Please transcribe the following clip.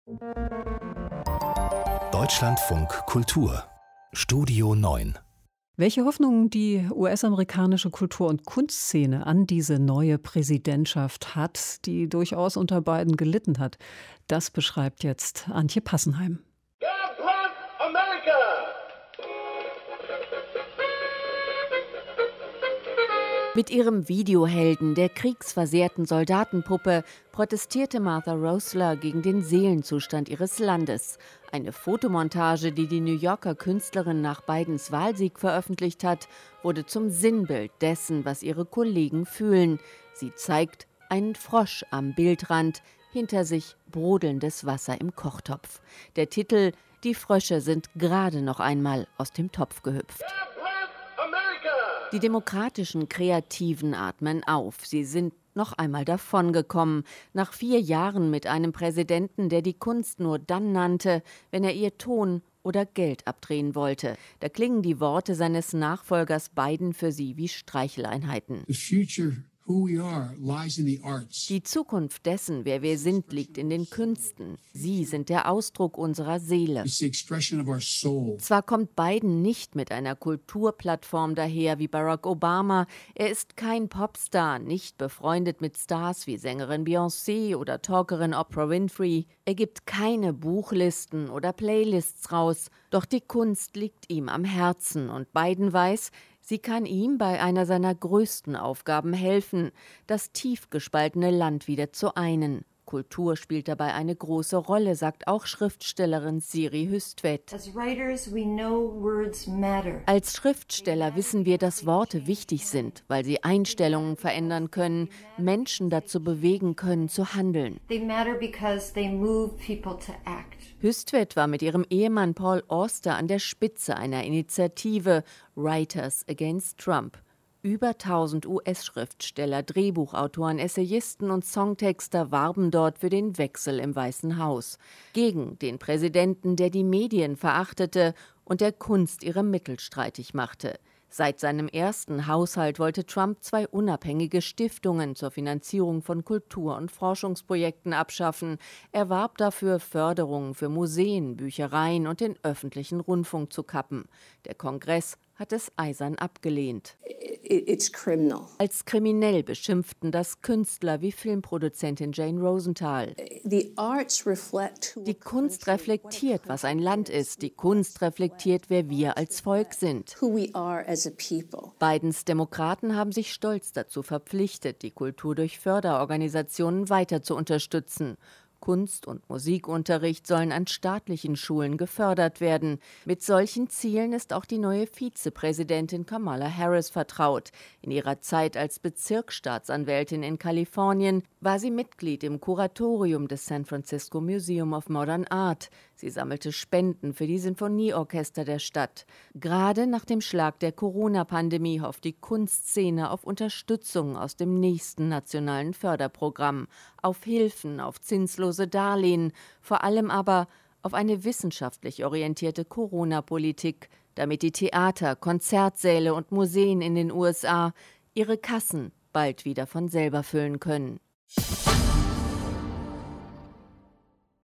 Deutschlandfunk Kultur Studio 9. Welche Hoffnungen die US-amerikanische Kultur- und Kunstszene an diese neue Präsidentschaft hat, die durchaus unter Biden gelitten hat, das beschreibt jetzt Antje Passenheim. God bless America! Mit ihrem Videohelden, der kriegsversehrten Soldatenpuppe, protestierte Martha Rosler gegen den Seelenzustand ihres Landes. Eine Fotomontage, die die New Yorker Künstlerin nach Bidens Wahlsieg veröffentlicht hat, wurde zum Sinnbild dessen, was ihre Kollegen fühlen. Sie zeigt einen Frosch am Bildrand, hinter sich brodelndes Wasser im Kochtopf. Der Titel: Die Frösche sind gerade noch einmal aus dem Topf gehüpft. Die demokratischen Kreativen atmen auf. Sie sind noch einmal davongekommen. Nach 4 Jahren mit einem Präsidenten, der die Kunst nur dann nannte, wenn er ihr Ton oder Geld abdrehen wollte. Da klingen die Worte seines Nachfolgers Biden für sie wie Streicheleinheiten. Die Zukunft dessen, wer wir sind, liegt in den Künsten. Sie sind der Ausdruck unserer Seele. Zwar kommt Biden nicht mit einer Kulturplattform daher wie Barack Obama. Er ist kein Popstar, nicht befreundet mit Stars wie Sängerin Beyoncé oder Talkerin Oprah Winfrey. Er gibt keine Buchlisten oder Playlists raus. Doch die Kunst liegt ihm am Herzen und Biden weiß, sie kann ihm bei einer seiner größten Aufgaben helfen, das tief gespaltene Land wieder zu einen. Kultur spielt dabei eine große Rolle, sagt auch Schriftstellerin Siri Hüstvedt. Als Schriftsteller wissen wir, dass Worte wichtig sind, weil sie Einstellungen verändern können, Menschen dazu bewegen können, zu handeln. Hüstvedt war mit ihrem Ehemann Paul Auster an der Spitze einer Initiative Writers Against Trump. Über 1000 US-Schriftsteller, Drehbuchautoren, Essayisten und Songtexter warben dort für den Wechsel im Weißen Haus. Gegen den Präsidenten, der die Medien verachtete und der Kunst ihre Mittel streitig machte. Seit seinem ersten Haushalt wollte Trump 2 unabhängige Stiftungen zur Finanzierung von Kultur- und Forschungsprojekten abschaffen. Er warb dafür, Förderungen für Museen, Büchereien und den öffentlichen Rundfunk zu kappen. Der Kongress hat es eisern abgelehnt. Als kriminell beschimpften das Künstler wie Filmproduzentin Jane Rosenthal. Die Kunst reflektiert, was ein Land ist. Die Kunst reflektiert, wer wir als Volk sind. Bidens Demokraten haben sich stolz dazu verpflichtet, die Kultur durch Förderorganisationen weiter zu unterstützen. Kunst- und Musikunterricht sollen an staatlichen Schulen gefördert werden. Mit solchen Zielen ist auch die neue Vizepräsidentin Kamala Harris vertraut. In ihrer Zeit als Bezirksstaatsanwältin in Kalifornien war sie Mitglied im Kuratorium des San Francisco Museum of Modern Art. Sie sammelte Spenden für die Sinfonieorchester der Stadt. Gerade nach dem Schlag der Corona-Pandemie hofft die Kunstszene auf Unterstützung aus dem nächsten nationalen Förderprogramm, auf Hilfen, auf zinslose Darlehen, vor allem aber auf eine wissenschaftlich orientierte Corona-Politik, damit die Theater, Konzertsäle und Museen in den USA ihre Kassen bald wieder von selber füllen können.